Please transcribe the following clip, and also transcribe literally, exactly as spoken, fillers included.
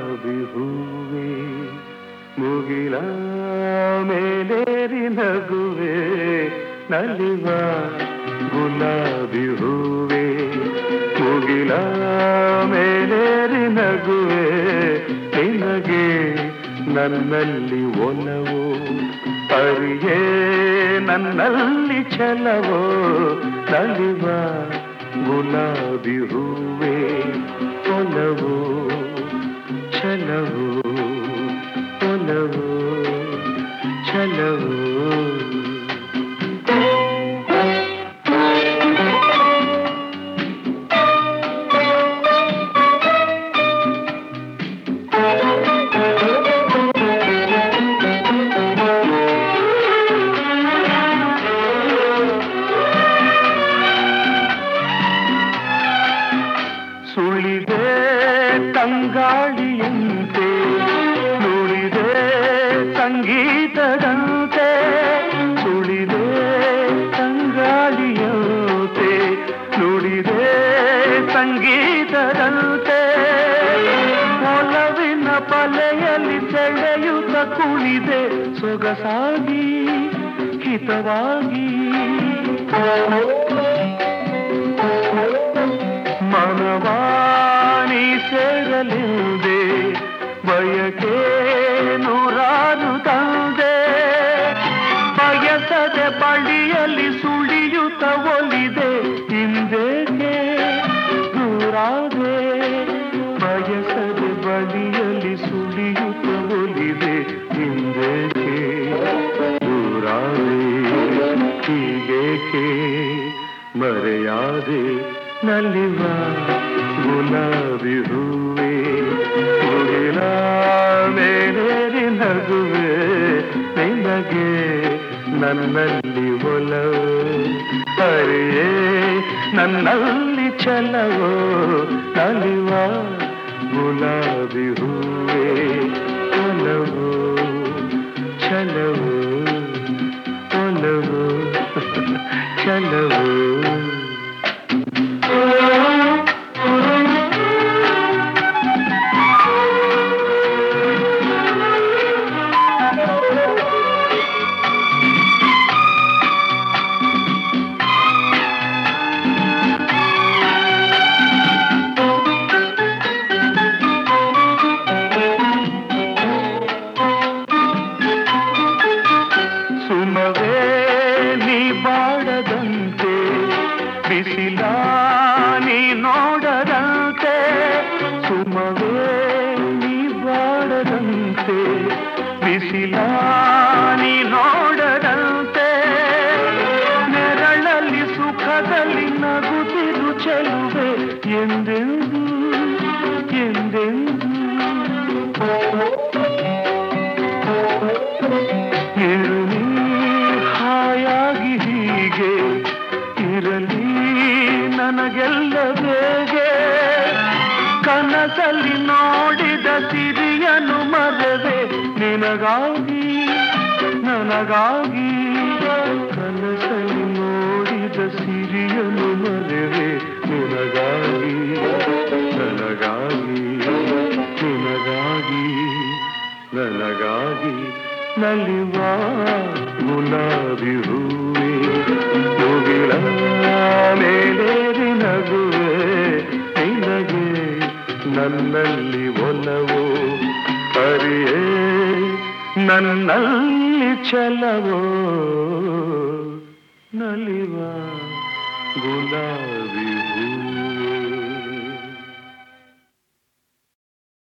ಗುಲಾಬಿ ಹೂವೆ ಮುಗಿಲ ಮೇಲೇರಿ ನಗುವೆ ನಲಿವ ಗುಲಾಬಿ ಹೂವೆ ಮುಗಿಲ ಮೇಲೇರಿ ನಗುವೆ ನಿನಗೆ ನನ್ನಲ್ಲಿ ಒಲವೋ ಅರಿಯೇ ನನ್ನಲ್ಲಿ ಛಲವೋ ನಲಿವ ಗುಲಾಬಿ ಹೂವೆ ಒಲವೋ ಛಲವೋ ಒಲವೋ ಛಲವೋ ಸುಳಿದೆ ತಂಗಾಳಿಯಂತೆ ನುಡಿದೆ ಸಂಗೀತದಂತೆ ಸುಳಿದೆ ತಂಗಾಳಿಯಂತೆ ನುಡಿದೆ ಸಂಗೀತದಂತೆ ಒಲವಿನ ಬಲೆಯಲ್ಲಿ ಸೆಳೆಯುತ್ತ ಕುಣಿದೆ ಸೊಗಸಾಗಿ ಹಿತವಾಗಿ ಮನವಾನಿ ಸೇರಲಿಂದೆ ಬಯಕೆ ನೂರಾರು ತಂದೆ ಬಯಸದೆ ಬಳಿಯಲ್ಲಿ ಸುಳಿಯುತ್ತ ಒಲಿದೆ ಹಿಂದೇಕೆ ದೂರಾದೆ ಬಯಸದೆ ಬಳಿಯಲ್ಲಿ ಸುಳಿಯುತ್ತ ಒಲಿದೆ ಹಿಂದೇಕೆ ದೂರಾದೆ ಹೀಗೇಕೆ ಮರೆಯಾದೆ ನಲಿವ ಗುಲಾಬಿ ಹೂವೆ ಮುಗಿಲ ಮೇಲೇರಿ ನಗುವೆ ನಿನಗೆ ನನ್ನಲ್ಲಿ ಒಲವೋ ಅರಿಯೇ ನನ್ನಲ್ಲಿ ಛಲವೋ ನಲಿವ ಗುಲಾಬಿ ಹೂವೆ ಒಲವೋ ಛಲವೋ ಒಲವೋ ಛಲವೋ ಸುಮವೇ ನೀ ಬಾಡದಂತೆ ಬಿಸಿಲ ನೀ ನೋಡದಂತೆ ಸುಮವೇ ನೀ ಬಾಡದಂತೆ ಬಿಸಿಲ ನೀ ನೋಡದಂತೆ ನೆರಳಲ್ಲಿ ಸುಖದಲ್ಲಿ ನಗುತ್ತಿರು ಚೆಲುವೆ ಎಂದೆಂದು ಎಂದೆಂದು ಇರಲಿ ಹಾಯಾಗಿ ಹೀಗೆ ಇರಲಿ ನನಗೆಲ್ಲ ಬೇಗೆ ಕನಸಲ್ಲಿ ನೋಡಿದ ಸಿರಿಯನು ಮರೆವೆ ನಿನಗಾಗಿ ನನಗಾಗಿ ಕನಸಲ್ಲಿ ನೋಡಿದ ಸಿರಿಯನು ಮರೆವೆ ನಿನಗಾಗಿ ನನಗಾಗಿ ನಿನಗಾಗಿ ನನಗಾಗಿ ನಲಿವ ಗುಲಾಬಿ ಹೂವೆ ಮುಗಿಲ ಮೇಲೇರಿ ನಗುವೆ ನಿನಗೆ ನನ್ನಲ್ಲಿ ಒಲವೋ ಅರಿಯೇ ನನ್ನಲ್ಲಿ ಛಲವೋ ನಲಿವ ಗುಲಾಬಿ ಹೂವೆ